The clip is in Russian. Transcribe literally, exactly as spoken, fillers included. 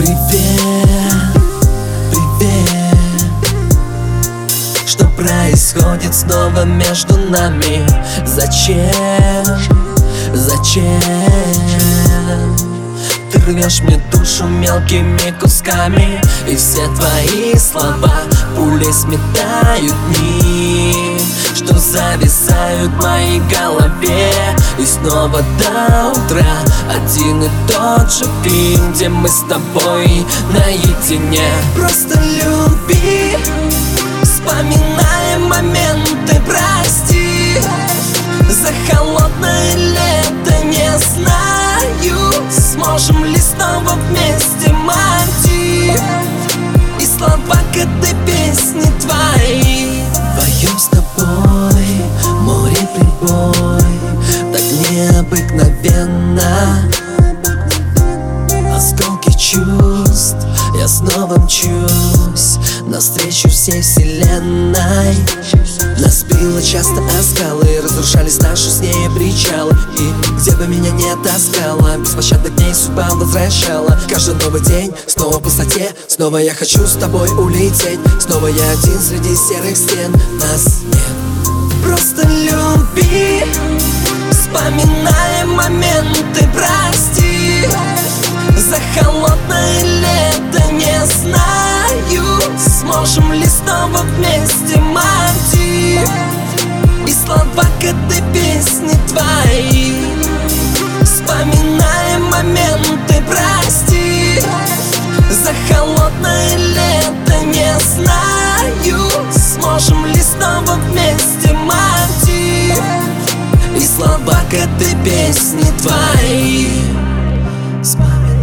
Привет, привет. Что происходит снова между нами? Зачем, зачем? Ты рвешь мне душу мелкими кусками, и все твои слова пули сметают дни, что зависают в моей голове. И снова до утра один и тот же фильм, где мы с тобой наедине. Просто люби, вспоминаем моменты, прости за холодное лето, не знаю, сможем ли снова вместе мотив и слова к этой песне твои. Поем с тобой море прибой, так необыкновенно. Осколки чувств, я снова мчусь навстречу всей вселенной. Нас било часто о скалы, разрушались наши с ней причалы. И где бы меня не таскала, беспощадно к ней судьба возвращала. Каждый новый день, снова в пустоте, снова я хочу с тобой улететь. Снова я один среди серых стен, нас нет. Просто люби, вспоминаем моменты, прости за холодное лето, не знаю, сможем ли снова вместе мотив и слова к этой песне твои. Вспоминаем моменты, прости за холодное лето, не знаю, сможем ли снова вместе мотив и слова к этой песне твои. Вспоминаем